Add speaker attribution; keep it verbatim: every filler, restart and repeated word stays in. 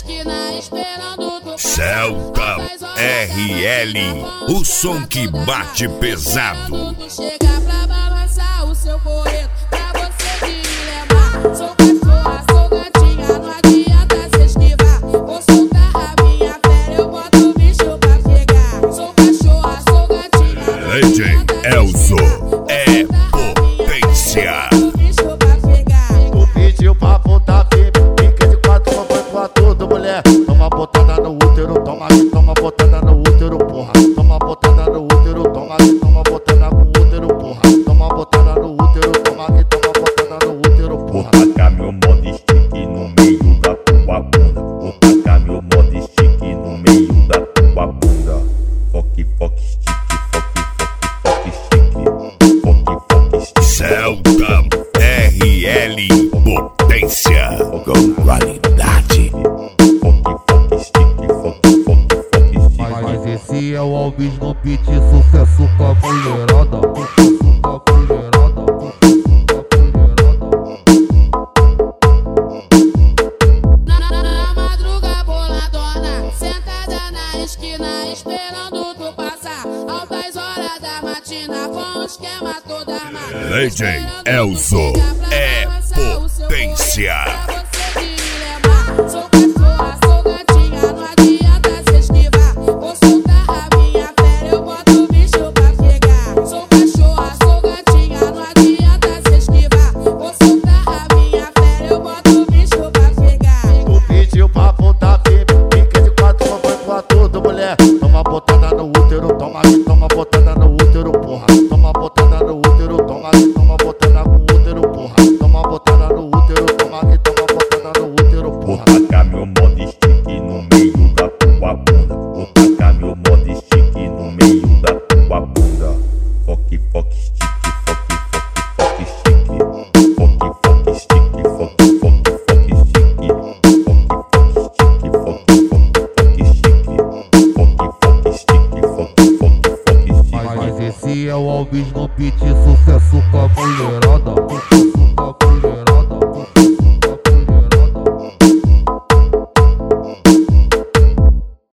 Speaker 1: esquina esperando tu.
Speaker 2: Celta R L, o som que bate pesado.
Speaker 1: Chega pra balançar o seu correto, pra você te lembrar. Sou cachorra, sou gatinha, não adianta se esquivar. Vou soltar a minha fera, eu boto o bicho pra pegar. Sou cachorra, sou gatinha, não
Speaker 2: Legend Elzo é potência.
Speaker 3: Tu pediu pra botar firme, fica de quatro, foi pra tudo, mulher. Toma botada no útero, toma aqui, toma botada no útero, porra. Toma botada no útero, toma aqui, toma botada no útero, porra. Toma botada no útero, toma aqui, toma botada no útero, porra.
Speaker 4: Vou tacar meu modo stick no meio da tua bunda. Vou tacar meu modo stick no meio da tua bunda. Foque, foque, stick, foque, foque, foque, stick. Foque, foque, stick.
Speaker 2: Celta R L, potência com qualidade.
Speaker 4: Foque, foque, stick, foque, foque, foque, stick.
Speaker 3: Mas esse é o Alves no beat, sucesso com a mulherada. Sucesso com a mulherada, sucesso com a mulherada.
Speaker 1: Na, na madruga boladona, sentada na esquina esperando tu passar. Altas horas da matina com o esquema todo armado.
Speaker 2: Legend Elzo é potência.
Speaker 1: Sou cachorra, sou gatinha, não adianta se esquivar. Vou soltar a minha fera, eu boto o bicho pra pegar. Sou cachorra, sou gatinha, não adianta se esquivar. Vou soltar a minha fera, eu boto o bicho pra pegar.
Speaker 3: Tu pediu pra botar firme, fica de quatro, foi pra tudo, mulher. Toma botada no útero, toma aqui, toma botada no útero, porra. Toma botada no útero, toma aqui, toma botada no útero, porra. Toma botada no útero, toma aqui, toma botada no útero,
Speaker 4: Vou
Speaker 3: porra.
Speaker 4: tacar meu modo stick no meio da tua bunda. Vou tacar meu modo stick no meio da tua bunda. Foque, foque, stick, foque, foque, foque, stick. Foque, foque, stick, foque, foque, foque, stick. Foque, foque, stick, foque, foque, stick. Foque, foque, stick, foque, foque, foque, stick.
Speaker 3: Mas esse é o Alves no beat, sucesso com a mulherada.